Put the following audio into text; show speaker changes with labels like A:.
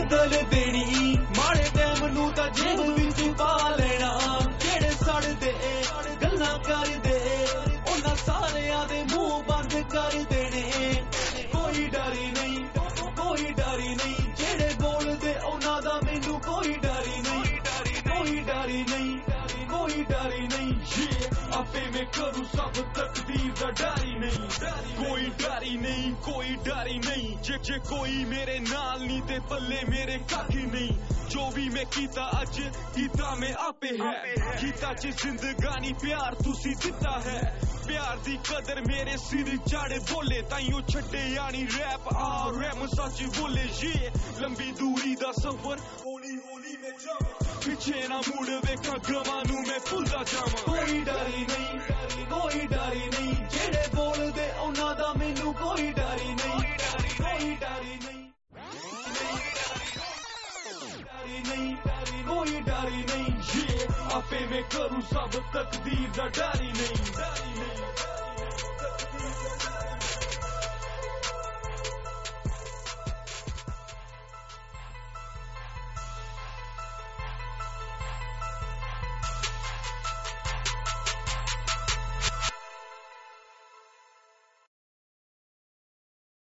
A: बदल देनी माड़े टाइम नू तां जेब विच पा लेना जेड़े सड़दे गल्लां करदे उन्हां सारियां दे मूंह बंद कर देने कोई डर नहीं जेड़े बोलदे उन्हां दा मैनू कोई डर नहीं आपे मैं करूं सब तकदीर दा डरी नहीं कोई डरी नहीं जे कोई मेरे नाल नहीं ते पल्ले मेरे काकी नहीं जो भी मैं कीता अज कीता मैं आपे है कीता च जिंदगानी प्यार तुसी दिता है प्यार दी कदर मेरे सिर चढ़ बोले ताइयों छड्डे यानी रैप रैम सच बोले ये लंबी दूरी दा सफर हौली मैं जावां पिछे ना मुड़ वेखां गवां नू मैं भुलदा जावां कोई डरी नहीं जेड़े बोलदे उन्हां दा मैनू कोई डरी नहीं ये आपे मैं करूं सब तकदीर दा डरी नहीं